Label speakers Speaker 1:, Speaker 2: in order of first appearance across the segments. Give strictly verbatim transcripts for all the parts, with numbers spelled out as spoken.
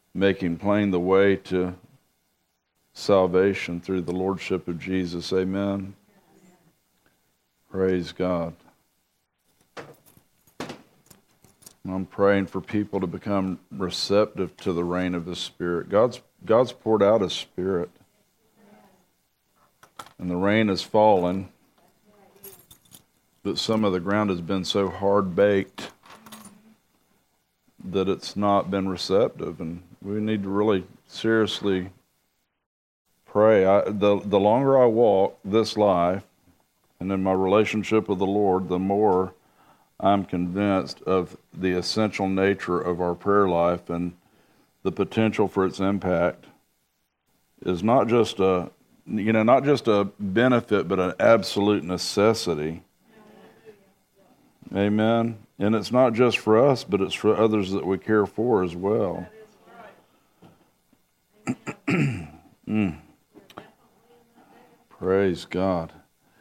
Speaker 1: making plain the way to salvation through the Lordship of Jesus. Amen. Praise God. I'm praying for people to become receptive to the reign of His Spirit. God's God's poured out His Spirit. And the rain has fallen, but some of the ground has been so hard-baked that it's not been receptive. And we need to really seriously pray. I, the, the longer I walk this life and in my relationship with the Lord, the more I'm convinced of the essential nature of our prayer life, and the potential for its impact is not just a, you know, not just a benefit, but an absolute necessity. Amen. And it's not just for us, but it's for others that we care for as well. mm. Praise God.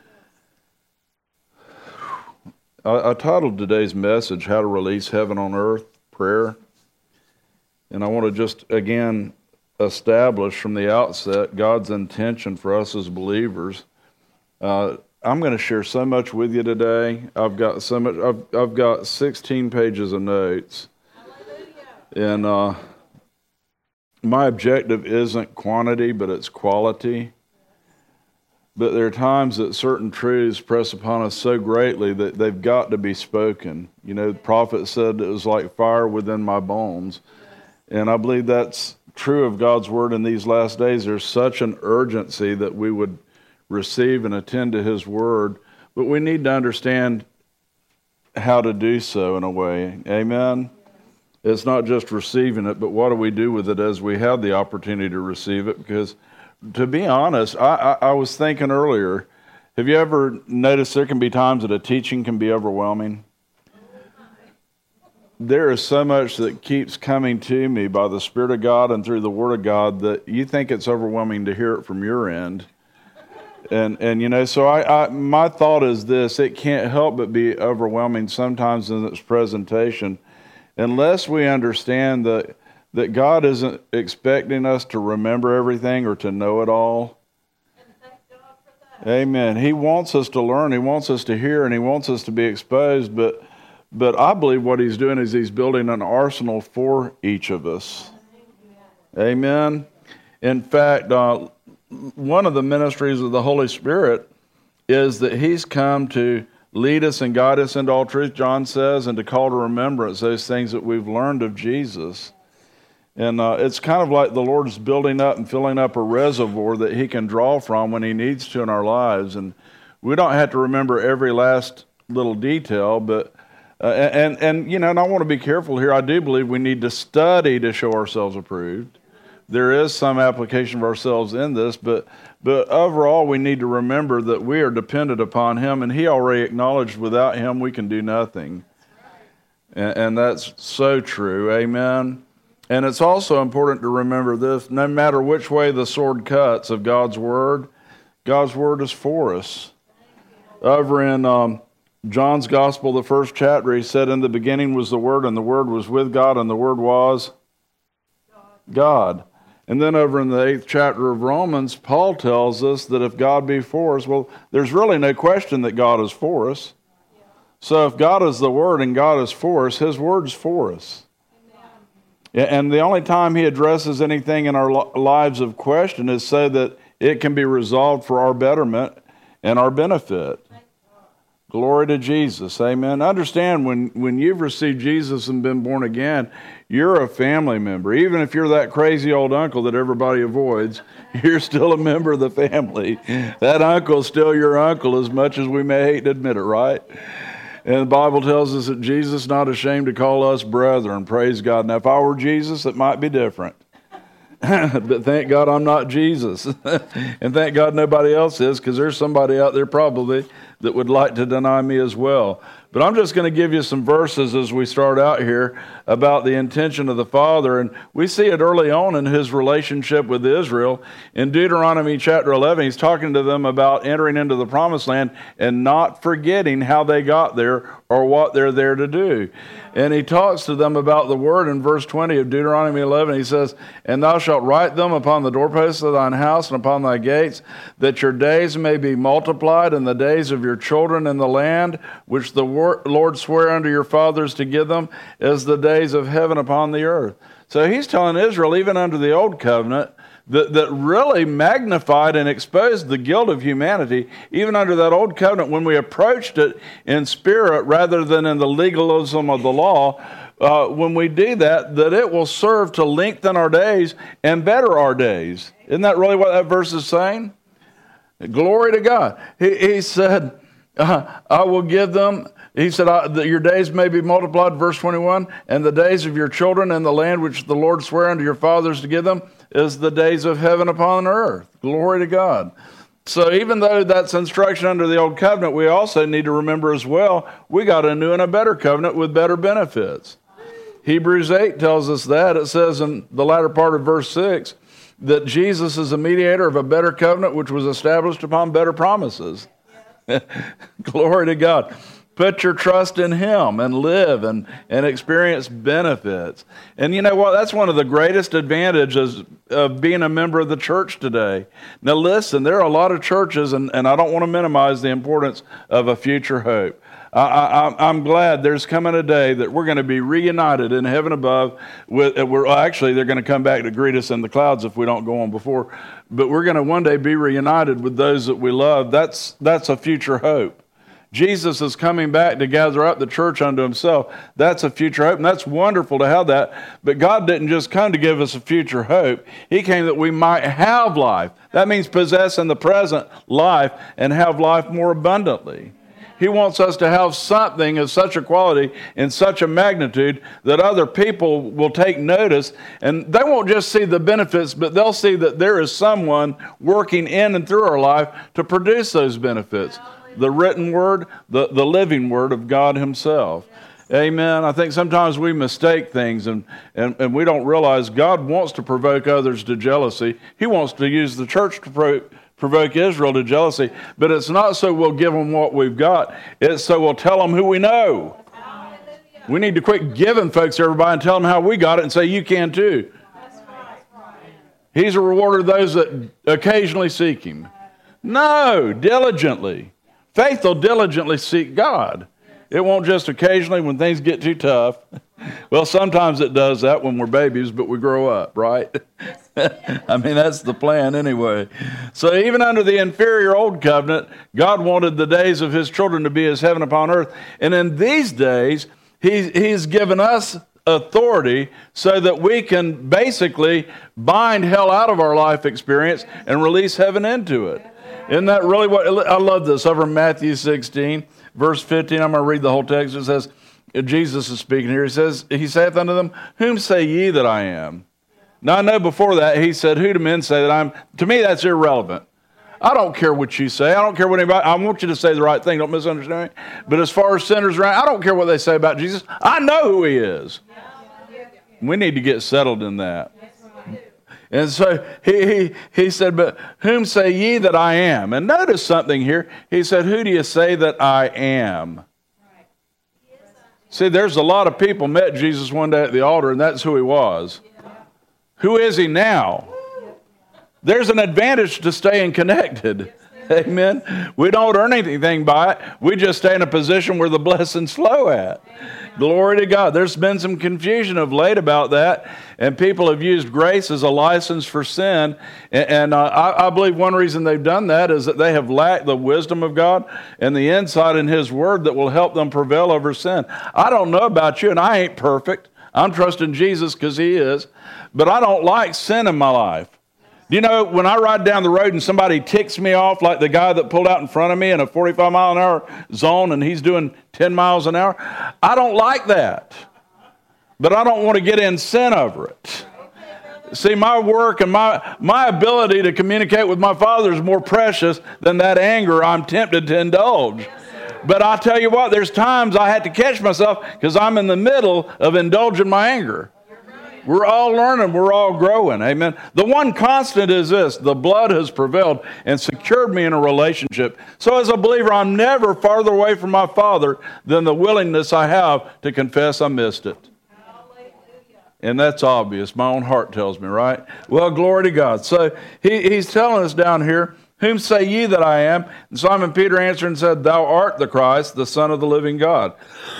Speaker 1: I, I titled today's message, How to Release Heaven on Earth, Prayer. And I want to just, again, establish from the outset God's intention for us as believers. Uh, I'm going to share so much with you today. I've got so much. I've I've got sixteen pages of notes, and uh, my objective isn't quantity, but it's quality. But there are times that certain truths press upon us so greatly that they've got to be spoken. You know, the prophet said it was like fire within my bones, and I believe that's true of God's word in these last days. There's such an urgency that we would receive and attend to His word, but we need to understand how to do so in a way. Amen? It's not just receiving it, but what do we do with it as we have the opportunity to receive it? Because to be honest, I, I, I was thinking earlier, have you ever noticed there can be times that a teaching can be overwhelming? There is so much that keeps coming to me by the Spirit of God and through the Word of God that you think it's overwhelming to hear it from your end. And, and you know, so I, I, my thought is this, it can't help but be overwhelming sometimes in its presentation, unless we understand that, that God isn't expecting us to remember everything or to know it all. Amen. He wants us to learn, He wants us to hear, and He wants us to be exposed, but, but I believe what He's doing is He's building an arsenal for each of us. Amen. In fact, uh, one of the ministries of the Holy Spirit is that He's come to lead us and guide us into all truth, John says, and to call to remembrance those things that we've learned of Jesus. And uh, it's kind of like the Lord's building up and filling up a reservoir that He can draw from when He needs to in our lives. And we don't have to remember every last little detail, but uh, and, and, you know, and I want to be careful here. I do believe we need to study to show ourselves approved. There is some application of ourselves in this, but but overall we need to remember that we are dependent upon Him, and He already acknowledged without Him we can do nothing. And, and that's so true, amen? And it's also important to remember this, no matter which way the sword cuts of God's Word, God's Word is for us. Over in um, John's Gospel, the first chapter, he said, in the beginning was the Word, and the Word was with God, and the Word was God. And then over in the eighth chapter of Romans, Paul tells us that if God be for us, well, there's really no question that God is for us. So if God is the Word and God is for us, His Word is for us. And the only time He addresses anything in our lives of question is so that it can be resolved for our betterment and our benefit. Glory to Jesus. Amen. Understand, when, when you've received Jesus and been born again, you're a family member. Even if you're that crazy old uncle that everybody avoids, you're still a member of the family. That uncle's still your uncle, as much as we may hate to admit it, right? And the Bible tells us that Jesus is not ashamed to call us brethren. Praise God. Now, if I were Jesus, it might be different. But thank God I'm not Jesus. And thank God nobody else is, because there's somebody out there probably that would like to deny me as well. But I'm just going to give you some verses as we start out here about the intention of the Father. And we see it early on in his relationship with Israel. In Deuteronomy chapter eleven, he's talking to them about entering into the promised land and not forgetting how they got there or what they're there to do. And he talks to them about the word in verse twenty of Deuteronomy eleven. He says, "And thou shalt write them upon the doorposts of thine house and upon thy gates, that your days may be multiplied, and the days of your children in the land, which the Lord sware unto your fathers to give them, as the days of heaven upon the earth." So he's telling Israel, even under the old covenant, that, that really magnified and exposed the guilt of humanity, even under that old covenant, when we approached it in spirit rather than in the legalism of the law. Uh, when we do that, that it will serve to lengthen our days and better our days. Isn't that really what that verse is saying? Glory to God. He, he said, uh, I will give them, he said, I, that your days may be multiplied, verse twenty-one, and the days of your children in the land which the Lord sware unto your fathers to give them is the days of heaven upon earth. Glory to God. So even though that's instruction under the old covenant, we also need to remember as well, we got a new and a better covenant with better benefits. Hebrews eight tells us that. It says in the latter part of verse six that Jesus is a mediator of a better covenant which was established upon better promises. Glory to God. Put your trust in him and live and, and experience benefits. And you know what? That's one of the greatest advantages of being a member of the church today. Now listen, there are a lot of churches, and, and I don't want to minimize the importance of a future hope. I, I, I'm glad there's coming a day that we're going to be reunited in heaven above. With, we're, actually, they're going to come back to greet us in the clouds if we don't go on before. But we're going to one day be reunited with those that we love. That's, that's a future hope. Jesus is coming back to gather up the church unto himself. That's a future hope, and that's wonderful to have that. But God didn't just come to give us a future hope. He came that we might have life. That means possess in the present life and have life more abundantly. He wants us to have something of such a quality and such a magnitude that other people will take notice, and they won't just see the benefits, but they'll see that there is someone working in and through our life to produce those benefits. The written word, the, the living word of God himself. Amen. I think sometimes we mistake things and, and, and we don't realize God wants to provoke others to jealousy. He wants to use the church to pro- provoke Israel to jealousy. But it's not so we'll give them what we've got. It's so we'll tell them who we know. We need to quit giving folks everybody and tell them how we got it and say you can too. He's a rewarder of those that occasionally seek him. No, diligently. Faith will diligently seek God. It won't just occasionally when things get too tough. Well, sometimes it does that when we're babies, but we grow up, right? I mean, that's the plan anyway. So even under the inferior old covenant, God wanted the days of his children to be as heaven upon earth. And in these days, he, he's given us authority so that we can basically bind hell out of our life experience and release heaven into it. Isn't that really what, I love this, over in Matthew sixteen, verse fifteen, I'm going to read the whole text. It says, Jesus is speaking here. He says, he saith unto them, whom say ye that I am? Now I know before that he said, who do men say that I am? To me that's irrelevant. I don't care what you say. I don't care what anybody, I want you to say the right thing. Don't misunderstand me. But as far as sinners around, I don't care what they say about Jesus. I know who he is. We need to get settled in that. And so he, he, he said, but whom say ye that I am? And notice something here. He said, who do you say that I am? See, there's a lot of people met Jesus one day at the altar, and that's who he was. Who is he now? There's an advantage to staying connected. Amen. We don't earn anything by it. We just stay in a position where the blessings flow at. Glory to God. There's been some confusion of late about that, and people have used grace as a license for sin. And, and uh, I, I believe one reason they've done that is that they have lacked the wisdom of God and the insight in his word that will help them prevail over sin. I don't know about you, and I ain't perfect. I'm trusting Jesus because he is. But I don't like sin in my life. Do you know, when I ride down the road and somebody ticks me off, like the guy that pulled out in front of me in a forty-five mile an hour zone and he's doing ten miles an hour, I don't like that. But I don't want to get in sin over it. See, my work and my, my ability to communicate with my Father is more precious than that anger I'm tempted to indulge. But I tell you what, there's times I had to catch myself because I'm in the middle of indulging my anger. We're all learning. We're all growing. Amen. The one constant is this: the blood has prevailed and secured me in a relationship. So as a believer, I'm never farther away from my Father than the willingness I have to confess I missed it. And that's obvious. My own heart tells me, right? Well, glory to God. So he, he's telling us down here, whom say ye that I am? And Simon Peter answered and said, Thou art the Christ, the Son of the living God.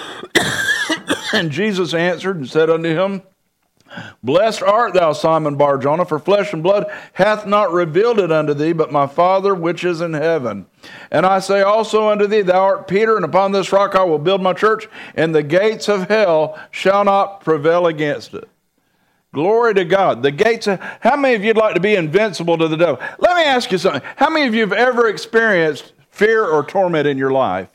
Speaker 1: And Jesus answered and said unto him, Blessed art thou, Simon Bar-Jonah, for flesh and blood hath not revealed it unto thee, but my Father which is in heaven. And I say also unto thee, Thou art Peter, and upon this rock I will build my church, and the gates of hell shall not prevail against it. Glory to God. The gates of, how many of you'd like to be invincible to the devil? Let me ask you something. How many of you have ever experienced fear or torment in your life?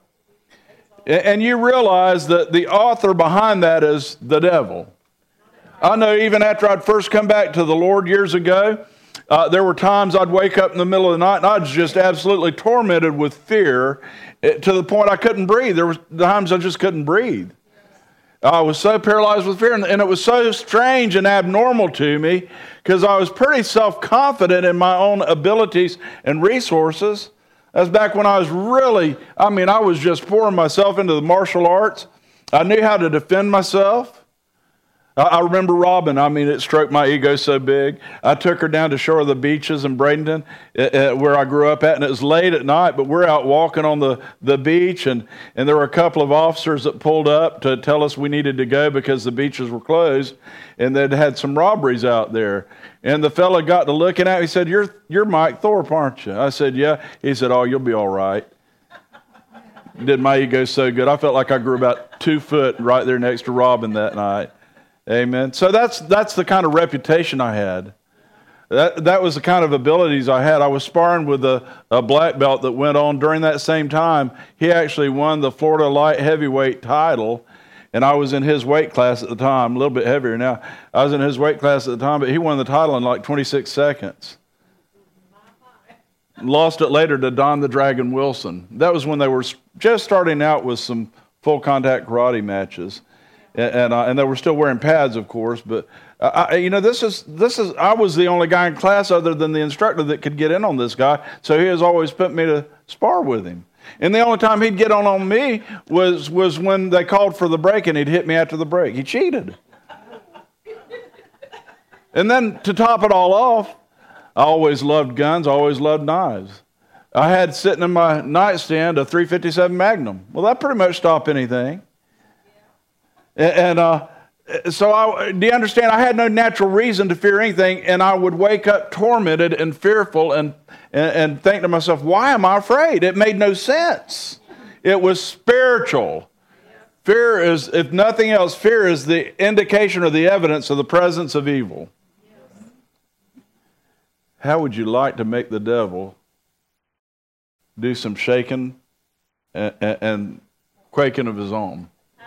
Speaker 1: And you realize that the author behind that is the devil. I know even after I'd first come back to the Lord years ago, uh, there were times I'd wake up in the middle of the night and I was just absolutely tormented with fear to the point I couldn't breathe. There were times I just couldn't breathe. I was so paralyzed with fear, and, and it was so strange and abnormal to me because I was pretty self-confident in my own abilities and resources. That was back when I was really, I mean, I was just pouring myself into the martial arts. I knew how to defend myself. I remember Robin. I mean, it stroked my ego so big. I took her down to Shore of the Beaches in Bradenton, uh, where I grew up at, and it was late at night, but we're out walking on the, the beach, and, and there were a couple of officers that pulled up to tell us we needed to go because the beaches were closed, and they'd had some robberies out there. And the fella got to looking at me, he said, you're, you're Mike Thorpe, aren't you? I said, yeah. He said, oh, you'll be all right. Did my ego so good. I felt like I grew about two foot right there next to Robin that night. Amen. So that's that's the kind of reputation I had. That that was the kind of abilities I had. I was sparring with a, a black belt that went on during that same time. He actually won the Florida light heavyweight title, and I was in his weight class at the time, a little bit heavier now. I was in his weight class at the time, but he won the title in like twenty-six seconds. Lost it later to Don the Dragon Wilson. That was when they were just starting out with some full contact karate matches. And and, uh, and they were still wearing pads, of course. But uh, I, you know, this is this is. I was the only guy in class, other than the instructor, that could get in on this guy. So he has always put me to spar with him. And the only time he'd get on on me was was when they called for the break, and he'd hit me after the break. He cheated. And then to top it all off, I always loved guns. I always loved knives. I had sitting in my nightstand a three fifty-seven Magnum. Well, that pretty much stopped anything. And uh, so I, do you understand? I had no natural reason to fear anything, and I would wake up tormented and fearful and, and, and think to myself, why am I afraid? It made no sense. It was spiritual. Fear is, if nothing else, fear is the indication or the evidence of the presence of evil. How would you like to make the devil do some shaking and, and, and quaking of his own?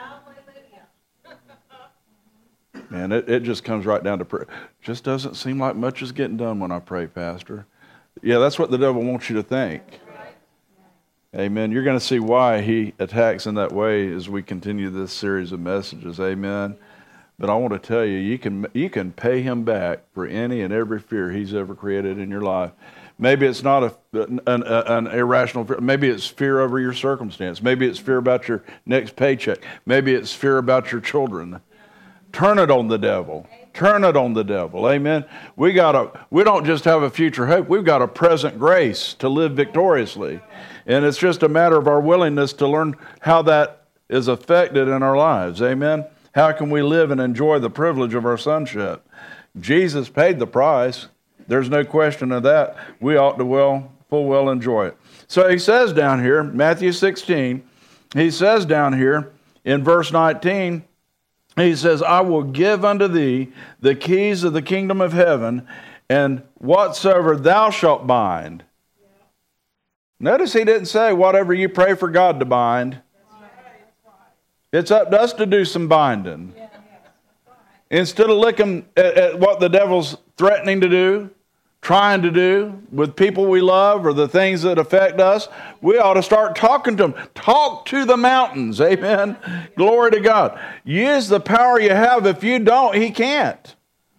Speaker 1: Man, it, it just comes right down to prayer. Just doesn't seem like much is getting done when I pray, Pastor. Yeah, that's what the devil wants you to think. Amen. You're going to see why he attacks in that way as we continue this series of messages. Amen. But I want to tell you, you can you can pay him back for any and every fear he's ever created in your life. Maybe it's not a, an, an, an irrational fear. Maybe it's fear over your circumstance. Maybe it's fear about your next paycheck. Maybe it's fear about your children. Turn it on the devil. Turn it on the devil. Amen. We got a, we don't just have a future hope. We've got a present grace to live victoriously. And it's just a matter of our willingness to learn how that is affected in our lives. Amen. How can we live and enjoy the privilege of our sonship? Jesus paid the price. There's no question of that. We ought to well, full well enjoy it. So he says down here, Matthew sixteen, he says down here in verse nineteen, he says, I will give unto thee the keys of the kingdom of heaven, and whatsoever thou shalt bind. Yeah. Notice he didn't say whatever you pray for God to bind. It's up to us to do some binding. Yeah. Instead of looking at, at what the devil's threatening to do, trying to do with people we love or the things that affect us, we ought to start talking to them. Talk to the mountains. Amen. Glory to God. Use the power you have. If you don't, he can't.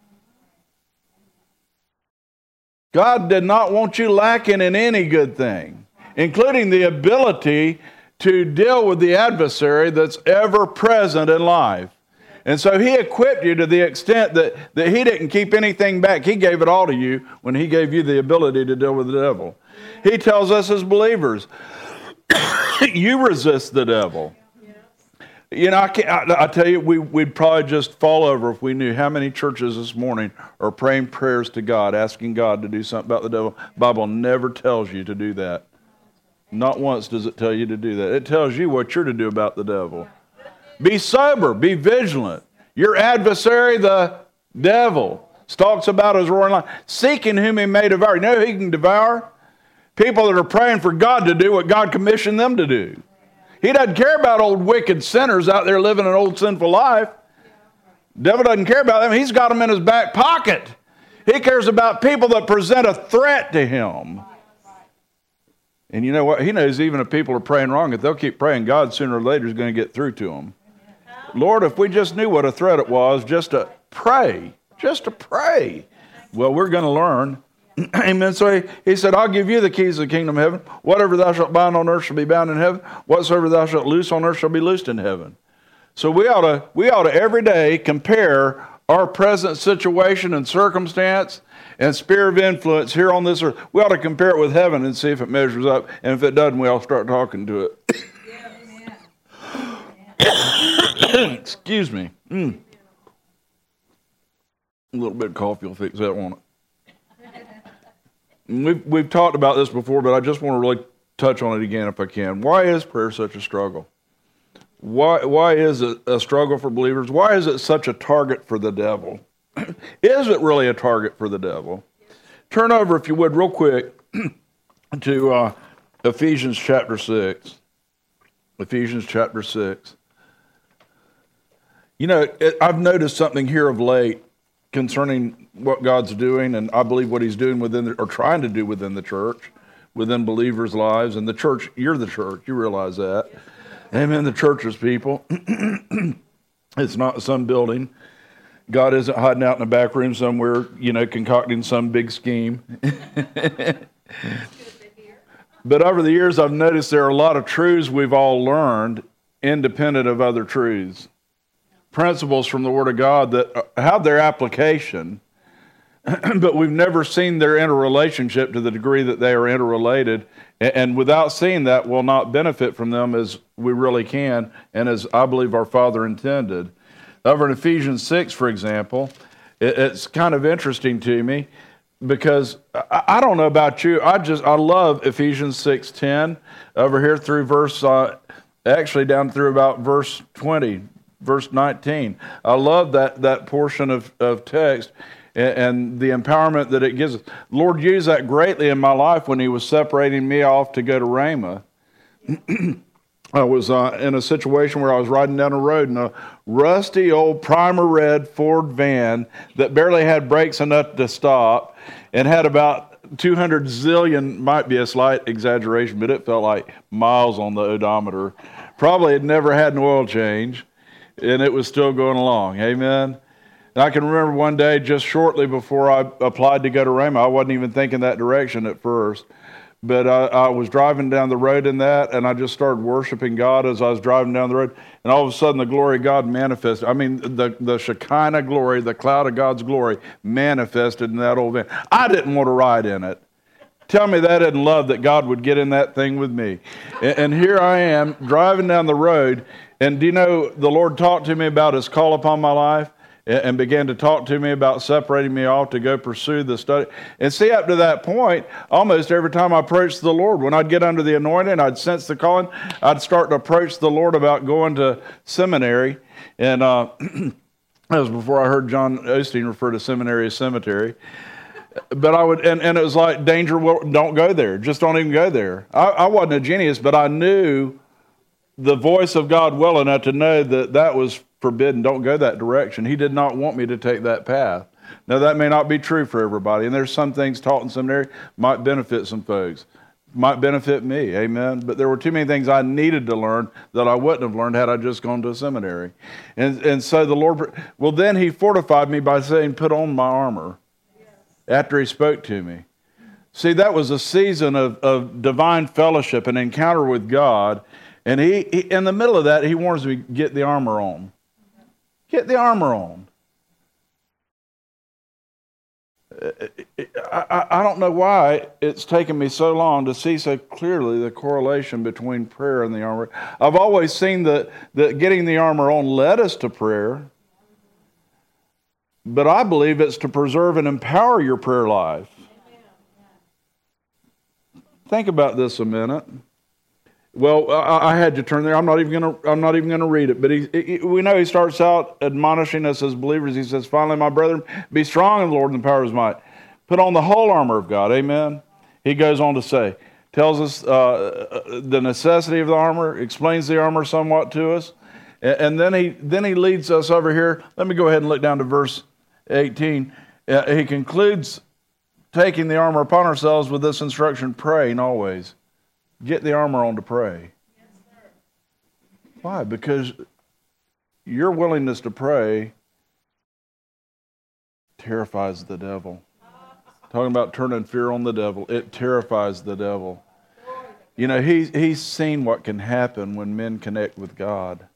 Speaker 1: God did not want you lacking in any good thing, including the ability to deal with the adversary that's ever present in life. And so he equipped you to the extent that, that he didn't keep anything back. He gave it all to you when he gave you the ability to deal with the devil. He tells us as believers, you resist the devil. You know, I, can't, I, I tell you, we, we'd probably just fall over if we knew how many churches this morning are praying prayers to God, asking God to do something about the devil. The Bible never tells you to do that. Not once does it tell you to do that. It tells you what you're to do about the devil. Be sober, be vigilant. Your adversary, the devil, stalks about as roaring lion, seeking whom he may devour. You know who he can devour? People that are praying for God to do what God commissioned them to do. He doesn't care about old wicked sinners out there living an old sinful life. The devil doesn't care about them. He's got them in his back pocket. He cares about people that present a threat to him. And you know what? He knows even if people are praying wrong, if they'll keep praying, God sooner or later is going to get through to them. Lord, if we just knew what a threat it was, just to pray, just to pray. Well, we're going to learn. Amen. So he, he said, I'll give you the keys of the kingdom of heaven. Whatever thou shalt bind on earth shall be bound in heaven. Whatsoever thou shalt loose on earth shall be loosed in heaven. So we ought to, we ought to every day compare our present situation and circumstance and sphere of influence here on this earth. We ought to compare it with heaven and see if it measures up. And if it doesn't, we ought to start talking to it. Excuse me. Mm. A little bit of coffee will fix that, won't it? We've, we've talked about this before, but I just want to really touch on it again if I can. Why is prayer such a struggle? Why, why is it a struggle for believers? Why is it such a target for the devil? Is it really a target for the devil? Turn over, if you would, real quick to uh, Ephesians chapter six. Ephesians chapter six. You know, it, I've noticed something here of late concerning what God's doing, and I believe what he's doing within, the, or trying to do within the church, within believers' lives. And the church, you're the church, you realize that. Amen, the church is people. It's not some building. God isn't hiding out in a back room somewhere, you know, concocting some big scheme. But over the years, I've noticed there are a lot of truths we've all learned independent of other truths. Principles from the Word of God that have their application, but we've never seen their interrelationship to the degree that they are interrelated. And without seeing that, we'll not benefit from them as we really can and as I believe our Father intended. Over in Ephesians six, for example, it's kind of interesting to me because I don't know about you. I just, I love Ephesians six ten over here through verse, uh, actually down through about verse twenty. Verse nineteen. I love that, that portion of, of text and, and the empowerment that it gives us. Lord used that greatly in my life when he was separating me off to go to Rhema. I was uh, in a situation where I was riding down a road in a rusty old primer red Ford van that barely had brakes enough to stop and had about two hundred zillion, might be a slight exaggeration, but it felt like miles on the odometer. Probably had never had an oil change. And it was still going along. Amen. And I can remember one day just shortly before I applied to go to Rhema, I wasn't even thinking that direction at first. But I, I was driving down the road in that, and I just started worshiping God as I was driving down the road. And all of a sudden, the glory of God manifested. I mean, the, the Shekinah glory, the cloud of God's glory manifested in that old van. I didn't want to ride in it. Tell me that isn't love that God would get in that thing with me. And, and here I am driving down the road. And do you know, the Lord talked to me about his call upon my life and began to talk to me about separating me off to go pursue the study. And see, up to that point, almost every time I approached the Lord, when I'd get under the anointing, I'd sense the calling, I'd start to approach the Lord about going to seminary. And uh, that was before I heard John Osteen refer to seminary as cemetery. But I would, and, and it was like, danger, well, don't go there. Just don't even go there. I, I wasn't a genius, but I knew the voice of God well enough to know that that was forbidden. Don't go that direction. He did not want me to take that path. Now, that may not be true for everybody, and there's some things taught in seminary might benefit some folks, might benefit me, amen? But there were too many things I needed to learn that I wouldn't have learned had I just gone to a seminary. And, and so the Lord, well, then he fortified me by saying, put on my armor after he spoke to me. See, that was a season of, of divine fellowship, an encounter with God. And he, he, in the middle of that, he warns me, get the armor on. Get the armor on. I, I don't know why it's taken me so long to see so clearly the correlation between prayer and the armor. I've always seen that, that getting the armor on led us to prayer, but I believe it's to preserve and empower your prayer life. Think about this a minute. Well, I, I had to turn there. I'm not even going to. I'm not even going to read it. But he, he, we know he starts out admonishing us as believers. He says, "Finally, my brethren, be strong in the Lord and the power of His might. Put on the whole armor of God." Amen. He goes on to say, tells us uh, the necessity of the armor, explains the armor somewhat to us, and, and then he then he leads us over here. Let me go ahead and look down to verse eighteen. Uh, he concludes taking the armor upon ourselves with this instruction: praying always. Get the armor on to pray. Yes, sir. Why? Because your willingness to pray terrifies the devil. Talking about turning fear on the devil, it terrifies the devil. You know, he's, he's seen what can happen when men connect with God.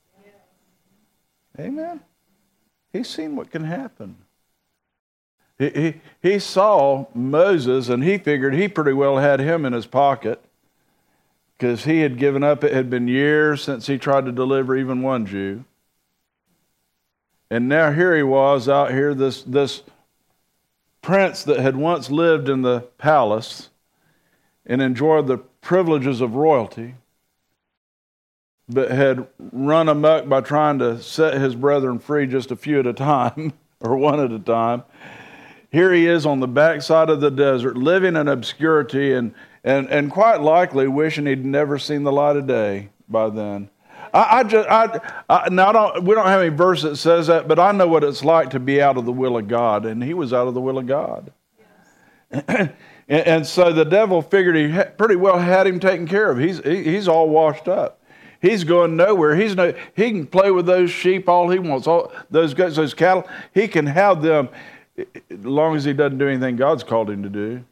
Speaker 1: Amen. He's seen what can happen. He, he, he saw Moses, and he figured he pretty well had him in his pocket, because he had given up. It had been years since he tried to deliver even one Jew. And now here he was out here, this, this prince that had once lived in the palace and enjoyed the privileges of royalty, but had run amok by trying to set his brethren free just a few at a time, or one at a time. Here he is on the backside of the desert, living in obscurity, and And and quite likely wishing he'd never seen the light of day by then. I, I just I, I now I don't we don't have any verse that says that, but I know what it's like to be out of the will of God, and he was out of the will of God. Yes. and, and so the devil figured he ha- pretty well had him taken care of. He's he, he's all washed up. He's going nowhere. He's no he can play with those sheep all he wants, all those goats, those cattle. He can have them as long as he doesn't do anything God's called him to do.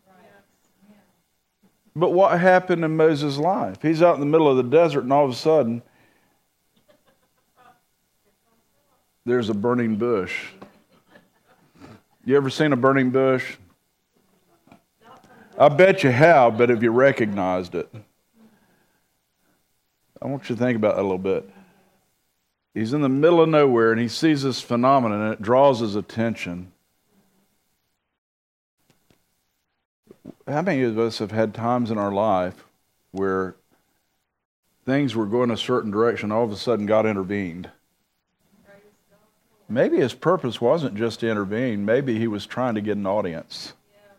Speaker 1: But what happened in Moses' life? He's out in the middle of the desert, and all of a sudden, there's a burning bush. You ever seen a burning bush? I bet you have, but have you recognized it? I want you to think about that a little bit. He's in the middle of nowhere, and he sees this phenomenon, and it draws his attention. How many of us have had times in our life where things were going a certain direction, all of a sudden God intervened? Maybe his purpose wasn't just to intervene. Maybe he was trying to get an audience.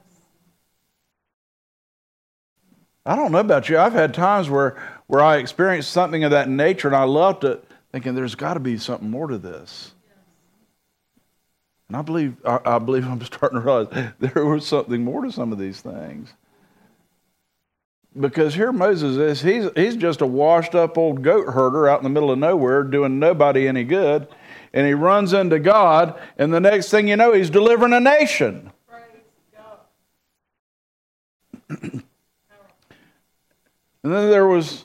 Speaker 1: I don't know about you. I've had times where, where I experienced something of that nature, and I loved it, thinking there's got to be something more to this. And I believe I, I believe I'm starting to realize there was something more to some of these things. Because here Moses is, he's, he's just a washed up old goat herder out in the middle of nowhere doing nobody any good. And he runs into God, and the next thing you know, he's delivering a nation. Praise God. And then there was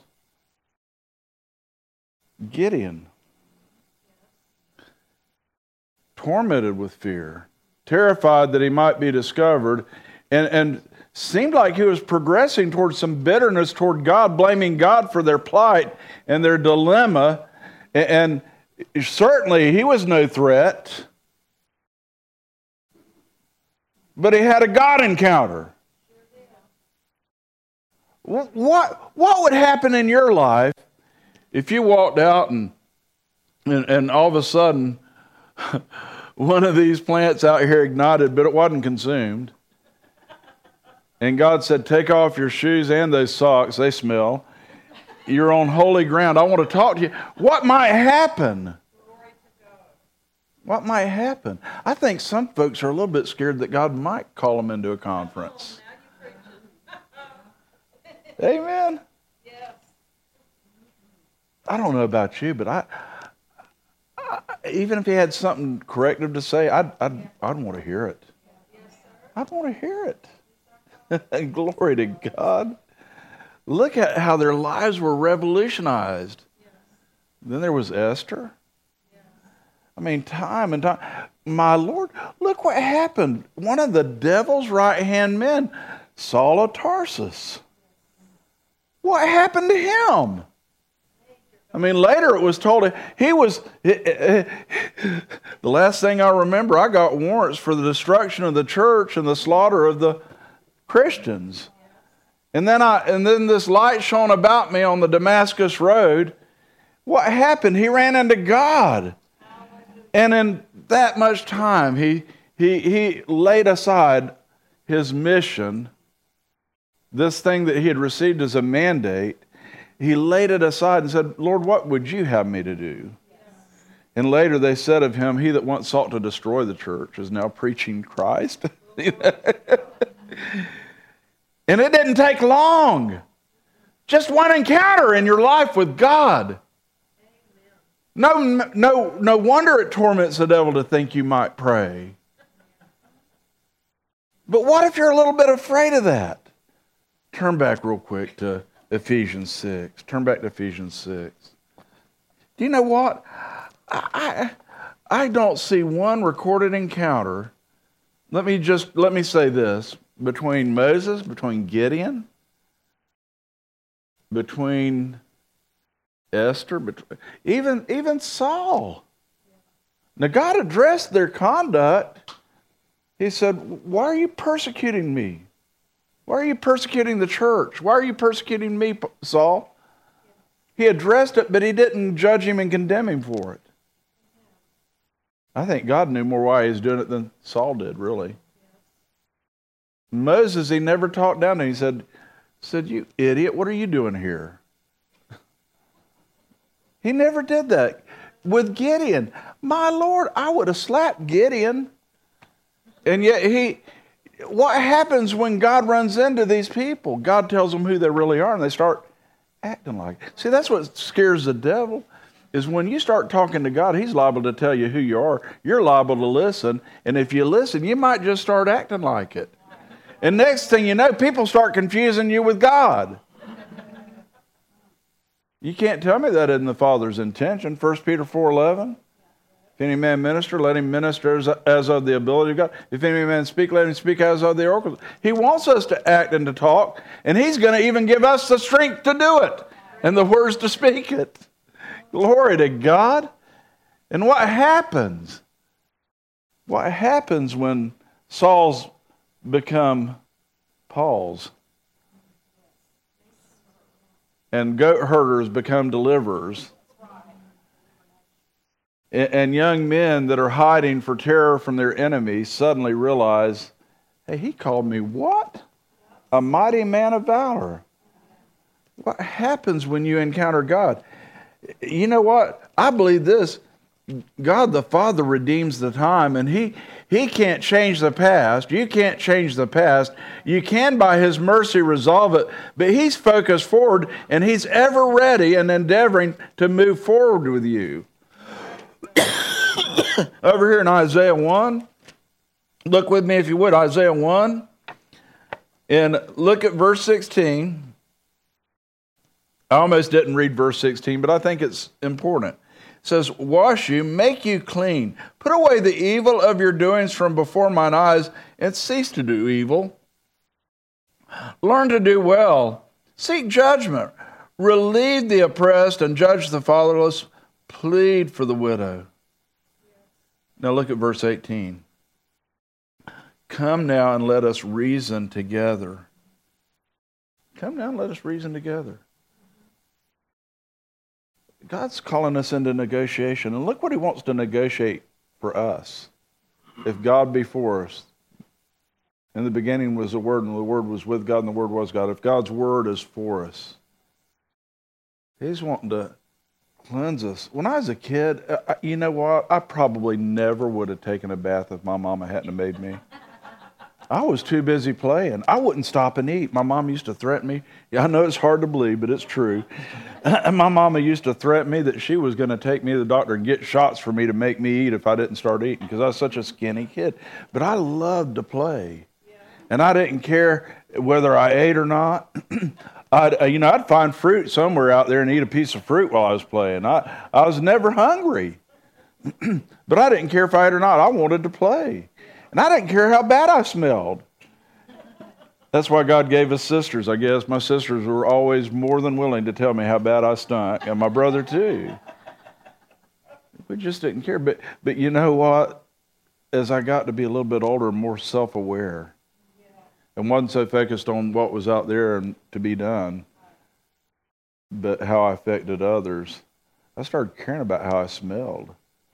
Speaker 1: Gideon. Tormented with fear, terrified that he might be discovered, and, and seemed like he was progressing towards some bitterness toward God, blaming God for their plight and their dilemma. And, and certainly he was no threat, but he had a God encounter. What, what would happen in your life if you walked out and, and, and all of a sudden one of these plants out here ignited, but it wasn't consumed? And God said, take off your shoes and those socks, they smell. You're on holy ground. I want to talk to you. What might happen? What might happen? I think some folks are a little bit scared that God might call them into a conference. Amen? Yes. I don't know about you, but I, I even if he had something corrective to say, I'd, I'd, I'd want to hear it. I'd want to hear it. Glory to God. Look at how their lives were revolutionized. Then there was Esther. I mean, time and time. My Lord, look what happened. One of the devil's right-hand men, Saul of Tarsus. What happened to him? I mean, later it was told he was, the last thing I remember, I got warrants for the destruction of the church and the slaughter of the Christians. And then I, and then this light shone about me on the Damascus road. What happened? He ran into God. And in that much time, he, he, he laid aside his mission, this thing that he had received as a mandate. He laid it aside and said, Lord, what would you have me to do? Yes. And later they said of him, he that once sought to destroy the church is now preaching Christ. And it didn't take long. Just one encounter in your life with God. No, no, no wonder it torments the devil to think you might pray. But what if you're a little bit afraid of that? Turn back real quick to Ephesians six. Turn back to Ephesians six. Do you know what? I, I, I don't see one recorded encounter. Let me just, let me say this. Between Moses, between Gideon, between Esther, between, even, even Saul. Now God addressed their conduct. He said, why are you persecuting me? Why are you persecuting the church? Why are you persecuting me, Saul? He addressed it, but he didn't judge him and condemn him for it. I think God knew more why he was doing it than Saul did, really. Moses, he never talked down to him. He said, said, you idiot, what are you doing here? He never did that. With Gideon, my Lord, I would have slapped Gideon. And yet he, what happens when God runs into these people? God tells them who they really are and they start acting like it. See, that's what scares the devil, is when you start talking to God, he's liable to tell you who you are. You're liable to listen. And if you listen, you might just start acting like it. And next thing you know, people start confusing you with God. You can't tell me that isn't the Father's intention. First Peter four eleven. If any man minister, let him minister as, as of the ability of God. If any man speak, let him speak as of the oracles. He wants us to act and to talk, and he's going to even give us the strength to do it and the words to speak it. Glory to God. And what happens? What happens when Saul's become Paul's and goat herders become deliverers, and young men that are hiding for terror from their enemies suddenly realize, hey, he called me what? A mighty man of valor. What happens when you encounter God? You know what? I believe this. God the Father redeems the time, and he, he can't change the past. You can't change the past. You can, by his mercy, resolve it, but he's focused forward, and he's ever ready and endeavoring to move forward with you. Over here in Isaiah one, look with me if you would, Isaiah one, and look at verse sixteen. I almost didn't read verse sixteen, but I think it's important. It says, wash you, make you clean. Put away the evil of your doings from before mine eyes, and cease to do evil. Learn to do well. Seek judgment. Relieve the oppressed and judge the fatherless. Plead for the widow. Now look at verse eighteen. Come now and let us reason together. Come now and let us reason together. God's calling us into negotiation. And look what he wants to negotiate for us. If God be for us. In the beginning was the Word, and the Word was with God, and the Word was God. If God's Word is for us, he's wanting to cleanse us. When I was a kid, I, you know what? I probably never would have taken a bath if my mama hadn't have made me. I was too busy playing. I wouldn't stop and eat. My mom used to threaten me. Yeah, I know it's hard to believe, but it's true. And my mama used to threaten me that she was going to take me to the doctor and get shots for me to make me eat if I didn't start eating, because I was such a skinny kid. But I loved to play. And I didn't care whether I ate or not. I'd, you know, I'd find fruit somewhere out there and eat a piece of fruit while I was playing. I, I was never hungry. But I didn't care if I ate or not. I wanted to play. And I didn't care how bad I smelled. That's why God gave us sisters, I guess. My sisters were always more than willing to tell me how bad I stunk, and my brother too. We just didn't care. But, but you know what? As I got to be a little bit older, more self-aware, and wasn't so focused on what was out there and to be done, but how I affected others, I started caring about how I smelled.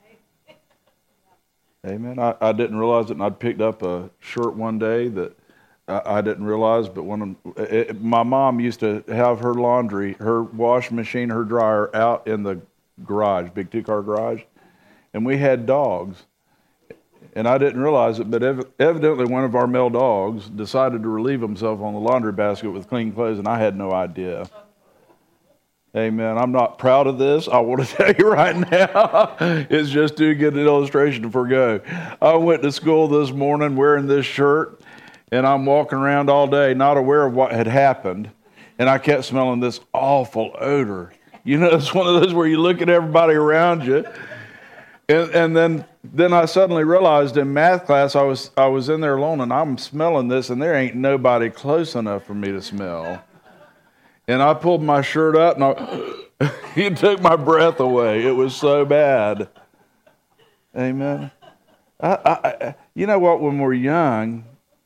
Speaker 1: Amen. I, I didn't realize it, and I'd picked up a shirt one day that I, I didn't realize, but when it, my mom used to have her laundry, her washing machine, her dryer out in the garage, big two-car garage, and we had dogs. And I didn't realize it, but ev- evidently one of our male dogs decided to relieve himself on the laundry basket with clean clothes, and I had no idea. Amen. I'm not proud of this. I want to tell you right now, it's just too good an illustration to forgo. I went to school this morning wearing this shirt, and I'm walking around all day not aware of what had happened, and I kept smelling this awful odor. You know, it's one of those where you look at everybody around you, and, and then then I suddenly realized in math class I was I was in there alone, and I'm smelling this, and there ain't nobody close enough for me to smell. And I pulled my shirt up, and I, it took my breath away. It was so bad. Amen. I, I, you know what? When we're young,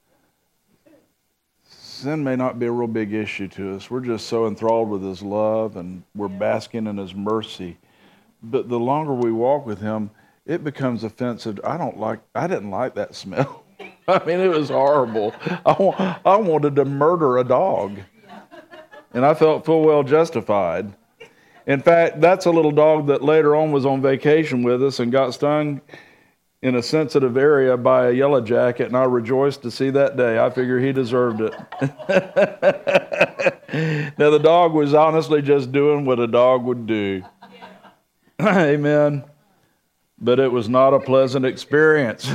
Speaker 1: sin may not be a real big issue to us. We're just so enthralled with His love, and we're basking in His mercy. But the longer we walk with Him, it becomes offensive. I don't like. I didn't like that smell. I mean, it was horrible. I, I wanted to murder a dog. And I felt full well justified. In fact, that's a little dog that later on was on vacation with us and got stung in a sensitive area by a yellow jacket, and I rejoiced to see that day. I figure he deserved it. Now, the dog was honestly just doing what a dog would do. Amen. But it was not a pleasant experience.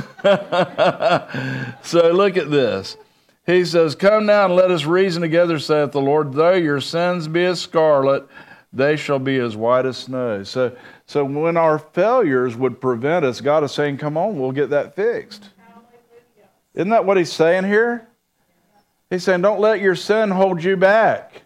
Speaker 1: So look at this. He says, "Come now and let us reason together, saith the Lord. Though your sins be as scarlet, they shall be as white as snow." So, so when our failures would prevent us, God is saying, come on, we'll get that fixed. Isn't that what He's saying here? He's saying, don't let your sin hold you back.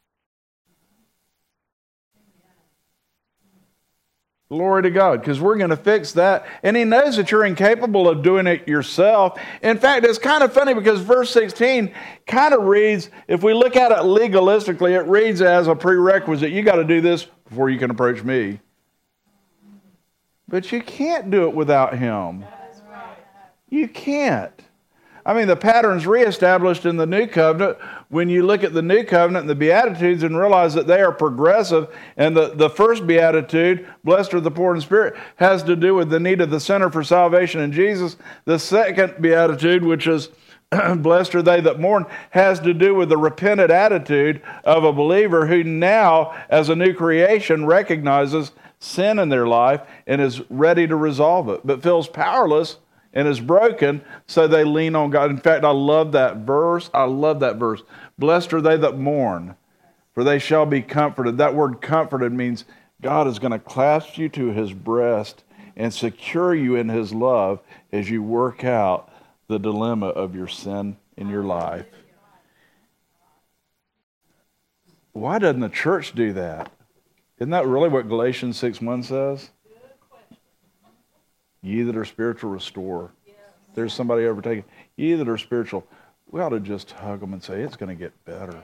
Speaker 1: Glory to God, because we're going to fix that. And He knows that you're incapable of doing it yourself. In fact, it's kind of funny because verse sixteen kind of reads, if we look at it legalistically, it reads as a prerequisite. You got to do this before you can approach me. But you can't do it without Him. You can't. I mean, the pattern's reestablished in the New Covenant when you look at the New Covenant and the Beatitudes and realize that they are progressive. And the, the first Beatitude, blessed are the poor in spirit, has to do with the need of the sinner for salvation in Jesus. The second Beatitude, which is blessed are they that mourn, has to do with the repentant attitude of a believer who now, as a new creation, recognizes sin in their life and is ready to resolve it, but feels powerless and is broken, so they lean on God. In fact, I love that verse. I love that verse. Blessed are they that mourn, for they shall be comforted. That word comforted means God is going to clasp you to His breast and secure you in His love as you work out the dilemma of your sin in your life. Why doesn't the church do that? Isn't that really what Galatians six one says? Ye that are spiritual, restore. There's somebody overtaken. Ye that are spiritual, we ought to just hug them and say, it's going to get better.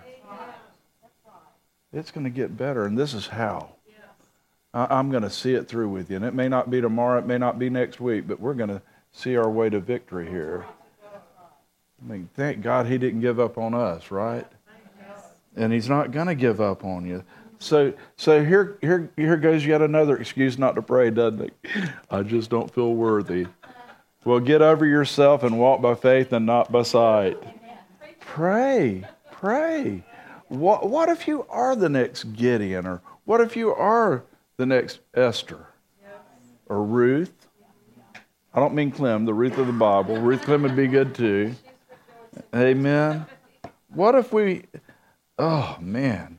Speaker 1: It's going to get better, and this is how. I'm going to see it through with you. And it may not be tomorrow, it may not be next week, but we're going to see our way to victory here. I mean, thank God He didn't give up on us, right? And He's not going to give up on you. So so here here here goes yet another excuse not to pray, doesn't it? I just don't feel worthy. Well, get over yourself and walk by faith and not by sight. Pray, pray. What what if you are the next Gideon, or what if you are the next Esther or Ruth? I don't mean Clem, the Ruth of the Bible. Ruth Clem would be good too. Amen. What if we? Oh man.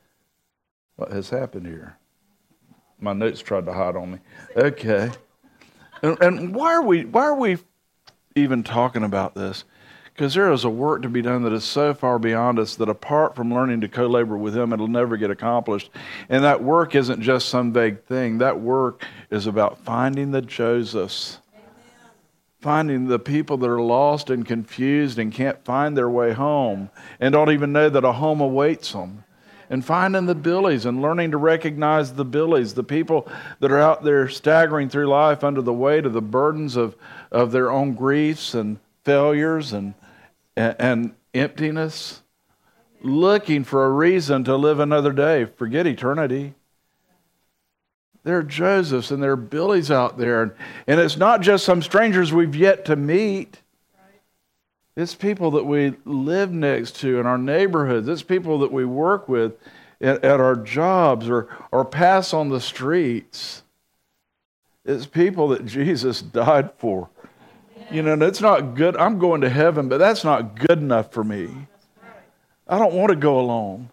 Speaker 1: What has happened here? My notes tried to hide on me. Okay. And, and why are we why are we even talking about this? Because there is a work to be done that is so far beyond us that apart from learning to co-labor with Him, it'll never get accomplished. And that work isn't just some vague thing. That work is about finding the Josephs. Finding the people that are lost and confused and can't find their way home and don't even know that a home awaits them. And finding the Billies and learning to recognize the Billies, the people that are out there staggering through life under the weight of the burdens of, of their own griefs and failures and, and, and emptiness, looking for a reason to live another day. Forget eternity. There are Josephs and there are Billies out there. And, and it's not just some strangers we've yet to meet. It's people that we live next to in our neighborhoods. It's people that we work with at, at our jobs or, or pass on the streets. It's people that Jesus died for. You know, it's not good. I'm going to heaven, but that's not good enough for me. I don't want to go alone.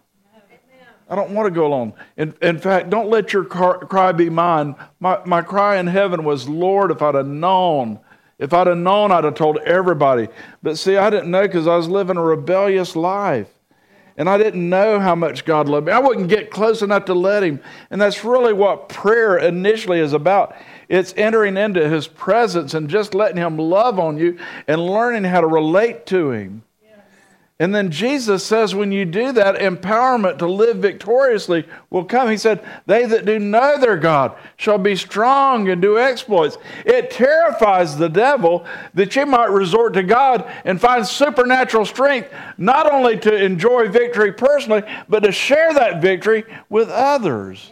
Speaker 1: I don't want to go alone. In, in fact, don't let your cry be mine. My, my cry in heaven was, Lord, if I'd have known, if I'd have known, I'd have told everybody. But see, I didn't know because I was living a rebellious life. And I didn't know how much God loved me. I wouldn't get close enough to let Him. And that's really what prayer initially is about. It's entering into His presence and just letting Him love on you and learning how to relate to Him. And then Jesus says when you do that, empowerment to live victoriously will come. He said, they that do know their God shall be strong and do exploits. It terrifies the devil that you might resort to God and find supernatural strength, not only to enjoy victory personally, but to share that victory with others.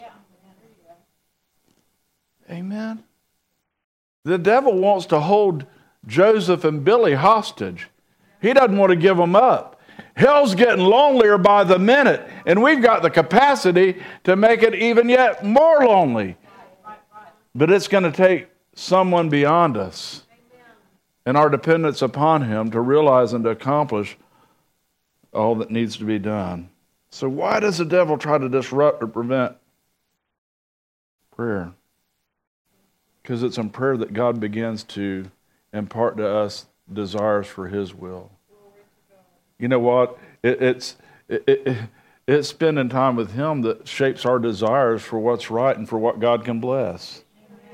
Speaker 1: Amen. The devil wants to hold Joseph and Billy hostage. He doesn't want to give them up. Hell's getting lonelier by the minute, and we've got the capacity to make it even yet more lonely. But it's going to take someone beyond us and our dependence upon Him to realize and to accomplish all that needs to be done. So why does the devil try to disrupt or prevent prayer? Because it's in prayer that God begins to impart to us desires for His will. You know what? It, it's it, it, it's spending time with Him that shapes our desires for what's right and for what God can bless.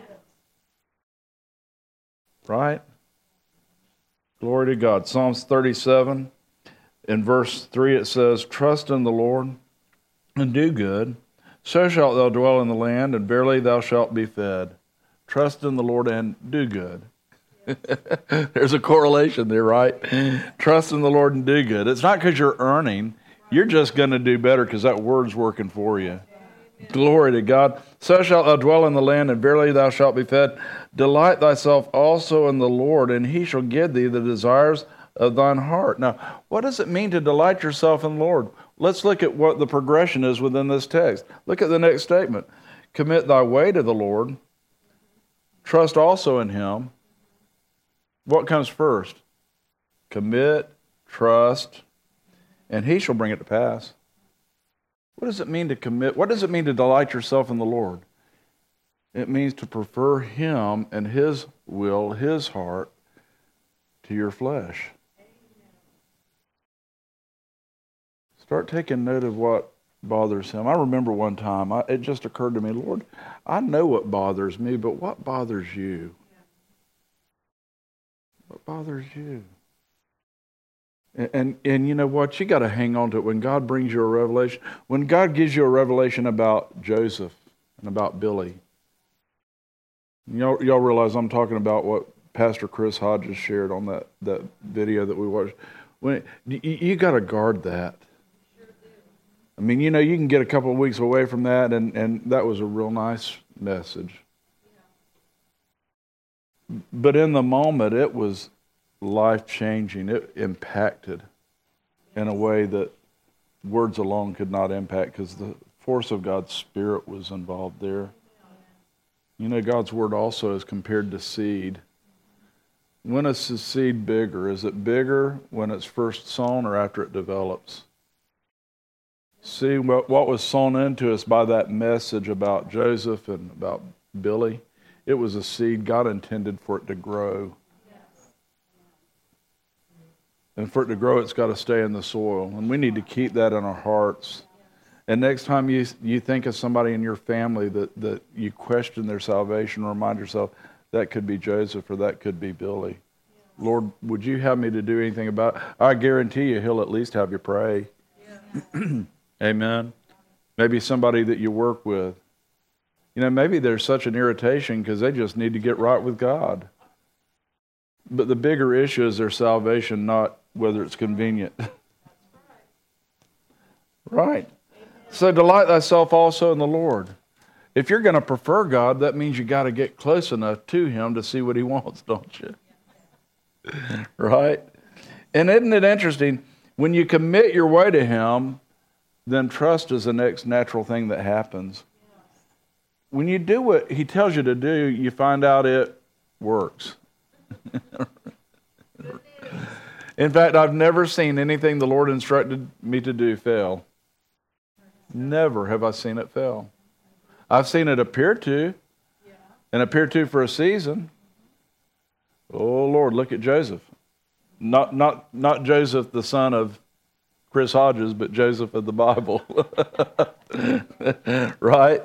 Speaker 1: Right? Glory to God. Psalms thirty-seven, in verse three it says, trust in the Lord and do good, so shalt thou dwell in the land, and verily thou shalt be fed. Trust in the Lord and do good. There's a correlation there, right? Trust in the Lord and do good. It's not because you're earning. You're just going to do better because that word's working for you. Glory to God. So shalt thou dwell in the land, and verily thou shalt be fed. Delight thyself also in the Lord, and He shall give thee the desires of thine heart. Now, what does it mean to delight yourself in the Lord? Let's look at what the progression is within this text. Look at the next statement. Commit thy way to the Lord. Trust also in Him. What comes first? Commit, trust, and He shall bring it to pass. What does it mean to commit? What does it mean to delight yourself in the Lord? It means to prefer Him and His will, His heart, to your flesh. Start taking note of what bothers Him. I remember one time, I, it just occurred to me, Lord, I know what bothers me, but what bothers you? What bothers you? And, and, and you know what? You got to hang on to it. When God brings you a revelation, when God gives you a revelation about Joseph and about Billy, y'all, y'all realize I'm talking about what Pastor Chris Hodges shared on that, that video that we watched. When you, you got to guard that. I mean, you know, you can get a couple of weeks away from that, and, and that was a real nice message. But in the moment, it was life-changing. It impacted in a way that words alone could not impact, because the force of God's Spirit was involved there. You know, God's Word also is compared to seed. When is the seed bigger? Is it bigger when it's first sown or after it develops? See, what, what was sown into us by that message about Joseph and about Billy? It was a seed God intended for it to grow. And for it to grow, it's got to stay in the soil. And we need to keep that in our hearts. And next time you you think of somebody in your family that, that you question their salvation, remind yourself, that could be Joseph or that could be Billy. Lord, would you have me to do anything about it? I guarantee you he'll at least have you pray. Yeah. Amen. Maybe somebody that you work with. You know, maybe there's such an irritation because they just need to get right with God. But the bigger issue is their salvation, not whether it's convenient. Right. So delight thyself also in the Lord. If you're going to prefer God, that means you got to get close enough to Him to see what He wants, don't you? Right? And isn't it interesting? When you commit your way to Him, then trust is the next natural thing that happens. When you do what He tells you to do, you find out it works. In fact, I've never seen anything the Lord instructed me to do fail. Never have I seen it fail. I've seen it appear to, and appear to for a season. Oh Lord, look at Joseph. Not not not Joseph, the son of Chris Hodges, but Joseph of the Bible. Right?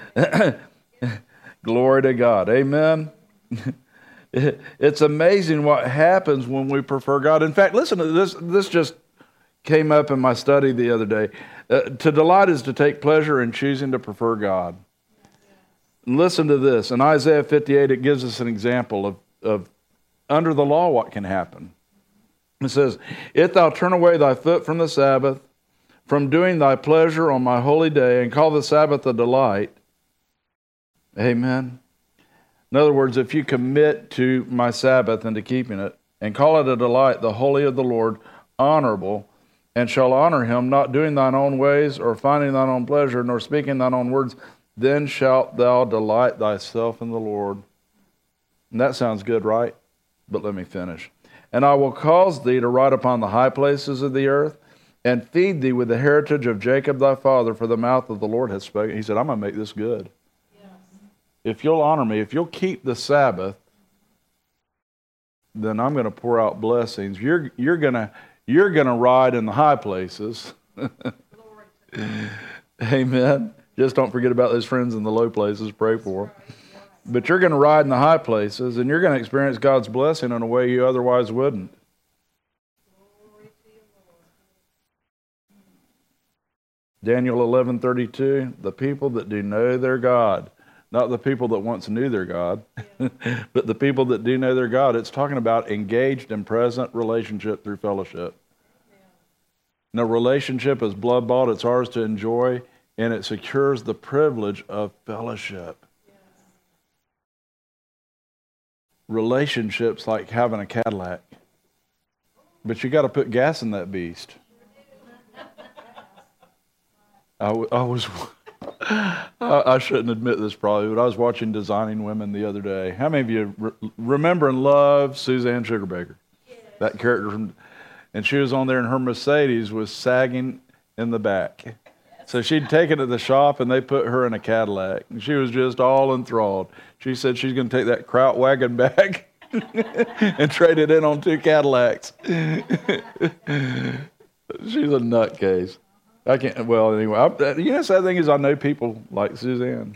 Speaker 1: Glory to God. Amen. It's amazing what happens when we prefer God. In fact, listen to this. This just came up in my study the other day. Uh, to delight is to take pleasure in choosing to prefer God. Listen to this. In Isaiah fifty-eight, it gives us an example of, of under the law what can happen. It says, if thou turn away thy foot from the Sabbath, from doing thy pleasure on my holy day, and call the Sabbath a delight. Amen. In other words, if you commit to my Sabbath and to keeping it, and call it a delight, the holy of the Lord, honorable, and shall honor him, not doing thine own ways, or finding thine own pleasure, nor speaking thine own words, then shalt thou delight thyself in the Lord. And that sounds good, right? But let me finish. And I will cause thee to ride upon the high places of the earth, and feed thee with the heritage of Jacob thy father, for the mouth of the Lord hath spoken. He said, I'm going to make this good. Yes. If you'll honor me, if you'll keep the Sabbath, then I'm going to pour out blessings. You're you're going to you're going to ride in the high places. Amen. Just don't forget about those friends in the low places. Pray for them. But you're going to ride in the high places, and you're going to experience God's blessing in a way you otherwise wouldn't. Daniel eleven thirty-two, the people that do know their God, not the people that once knew their God, but the people that do know their God. It's talking about engaged and present relationship through fellowship. Now, relationship is blood-bought. It's ours to enjoy, and it secures the privilege of fellowship. Relationships like having a Cadillac, but you got to put gas in that beast. I, I was, I shouldn't admit this probably, but I was watching Designing Women the other day. How many of you re- remember and love Suzanne Sugarbaker? Yes. That character from, and she was on there, and her Mercedes was sagging in the back. So she'd taken it to the shop, and they put her in a Cadillac. And she was just all enthralled. She said she's going to take that Kraut wagon back and trade it in on two Cadillacs. She's a nutcase. I can't, well, anyway, I, you know, the sad thing is I know people like Suzanne.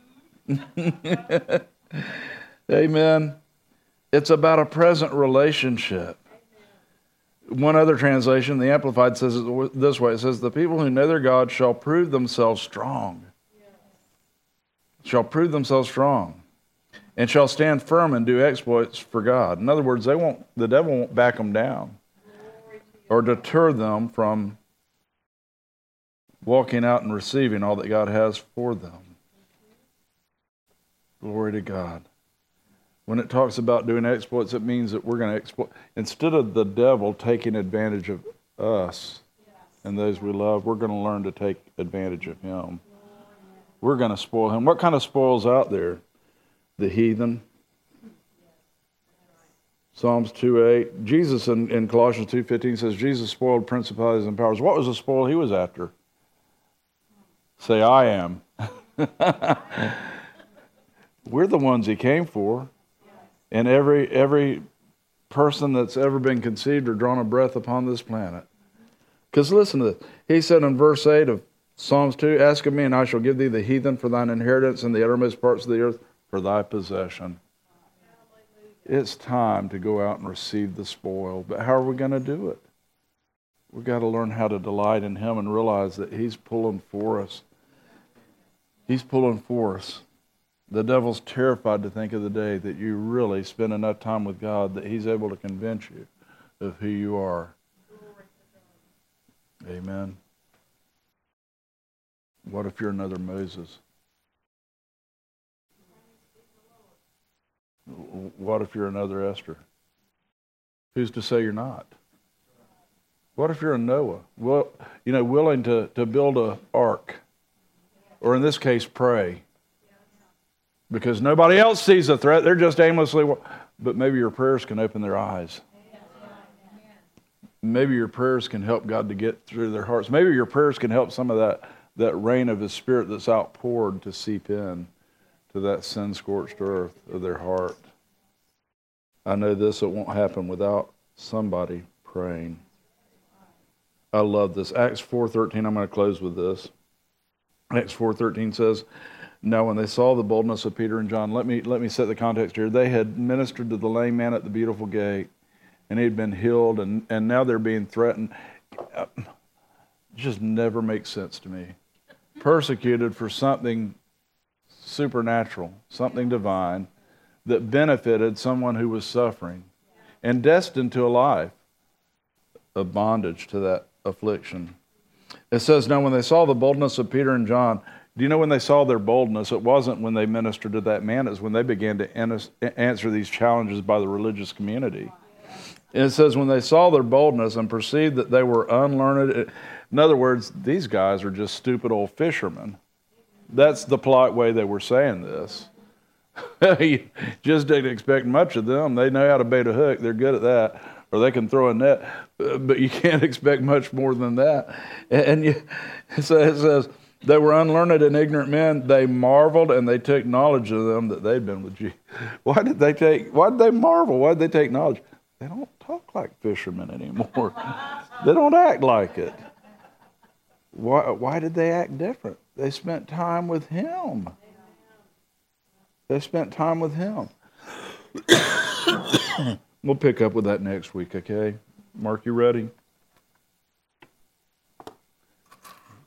Speaker 1: Amen. It's about a present relationship. One other translation, the Amplified, says it this way. It says, the people who know their God shall prove themselves strong. Shall prove themselves strong. And shall stand firm and do exploits for God. In other words, they won't, the devil won't back them down or deter them from walking out and receiving all that God has for them. Glory to God. When it talks about doing exploits, it means that we're going to exploit. Instead of the devil taking advantage of us and those we love, we're going to learn to take advantage of him. We're going to spoil him. What kind of spoils out there? The heathen. Psalms two eight. Jesus in, in Colossians two fifteen says, Jesus spoiled principalities and powers. What was the spoil he was after? Say, I am. We're the ones he came for. And every every person that's ever been conceived or drawn a breath upon this planet. Because listen to this. He said in verse eight of Psalms two, ask of me, and I shall give thee the heathen for thine inheritance and the uttermost parts of the earth for thy possession. It's time to go out and receive the spoil. But how are we going to do it? We've got to learn how to delight in him and realize that he's pulling for us. He's pulling for us. The devil's terrified to think of the day that you really spend enough time with God that he's able to convince you of who you are. Amen. What if you're another Moses? What if you're another Esther? Who's to say you're not? What if you're a Noah? Well, you know, willing to, to build an ark, or in this case, pray, because nobody else sees a threat. They're just aimlessly. But maybe your prayers can open their eyes. Maybe your prayers can help God to get through their hearts. Maybe your prayers can help some of that that rain of his Spirit that's outpoured to seep in to that sin-scorched earth of their heart. I know this, it won't happen without somebody praying. I love this. Acts four thirteen, I'm going to close with this. Acts four thirteen says, now when they saw the boldness of Peter and John, let me let me set the context here. They had ministered to the lame man at the beautiful gate, and he had been healed, and, and now they're being threatened. It just never makes sense to me. Persecuted for something supernatural, something divine, that benefited someone who was suffering and destined to a life of bondage to that affliction. It says, now when they saw the boldness of Peter and John, do you know when they saw their boldness, it wasn't when they ministered to that man, it was when they began to answer these challenges by the religious community. And it says, when they saw their boldness and perceived that they were unlearned, in other words, these guys are just stupid old fishermen. That's the polite way they were saying this. You just didn't expect much of them. They know how to bait a hook. They're good at that. Or they can throw a net. But you can't expect much more than that. And you, so it says, they were unlearned and ignorant men. They marveled and they took knowledge of them that they'd been with Jesus. Why did they take, why did they marvel? Why did they take knowledge? They don't talk like fishermen anymore. They don't act like it. Why, why did they act different? They spent time with him. They spent time with him. We'll pick up with that next week, okay? Mark, you ready?